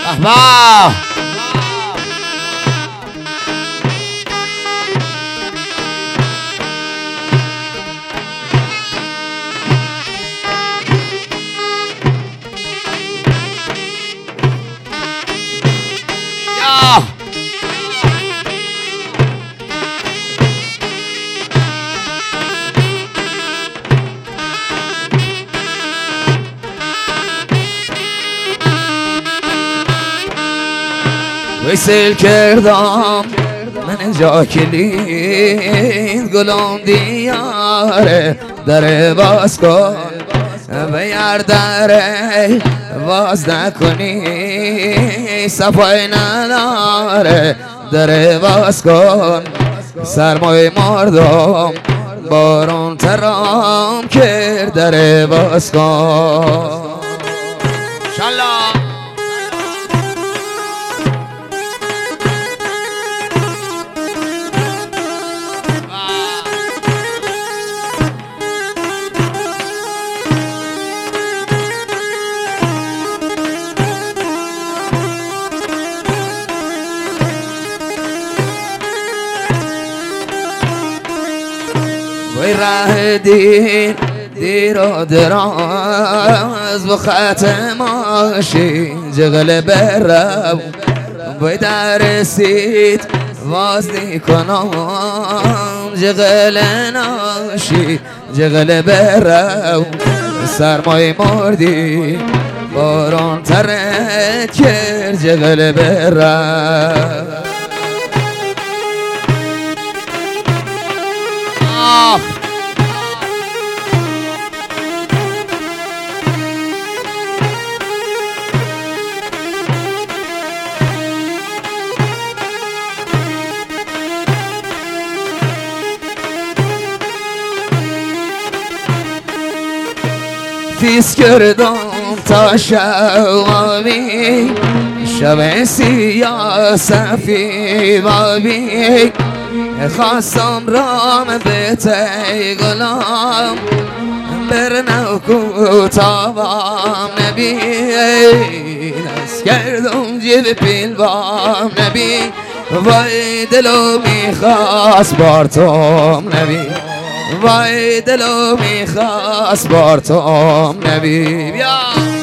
احباب ویسل کردم من جا کلید گلم دیاره در باز کن بیار داره باز نکنی صفای نداره در باز کن سرمای مردم بارون ترام کرد در باز کن شالله وی راه دیر و دراز و خط ماشین جغل برم وی درسید واز نیکنم جغل ناشی جغل برم سرمای مردی باران ترد کرد جغل برم فیس کردم تا شوابی شب سیاه صفی بابی خواستم رام بیتی گلام برنو کوتابام نبی نس کردم جیب پیل بام نبی وای دلو میخواست بارتم نبی وای دلو میخواست بارتم نبی بیا